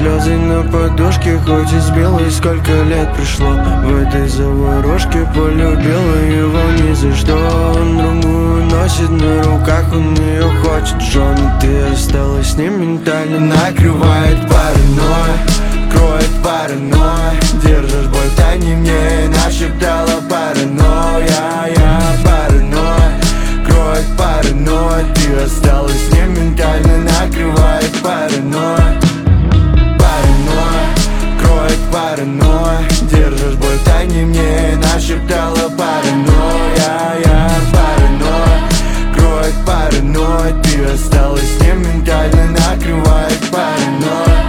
слезы на подушке, хоть избила, и сколько лет пришло. В этой заварушке полюбила его ни за что. Он другую носит на руках, он ее хочет жен. И ты осталась с ним ментально. Накрывает паранойя, кроет паранойя. Держишь боль в тайне, мне нашептала паранойя. Я паранойя, кроет паранойя. Ты осталась с ним ментально. Накрывает паранойя, паранойя, кроет паранойя. Держишь боль в тайне, мне нашептала паранойя. Я паранойя, кроет паранойя. Ты осталась с ним ментально. Накрывает паранойя.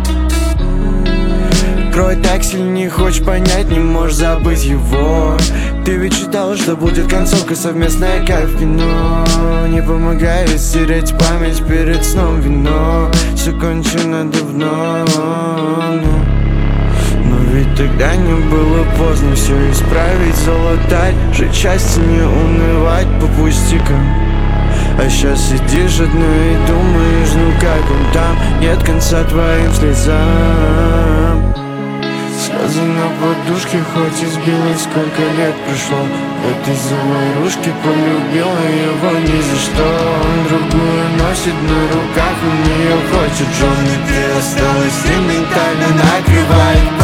Кроет так сильно, не хочешь понять, не можешь забыть его. Ты ведь считала, что будет концовка, совместная кайф в кино. Не помогает стереть память перед сном вино. Все кончено давно, но ведь тогда не было поздно все исправить, залатать. Жить счастье, не унывать по пустякам. А сейчас сидишь одна и думаешь, ну как он там. Нет конца твоим слезам. Слезы на подушке, хоть избила, сколько лет прошло. В этой заварушке полюбила его ни за что. Он другую носит на руках, он ее хочет жен. И ты осталась с ним ментально. Накрывает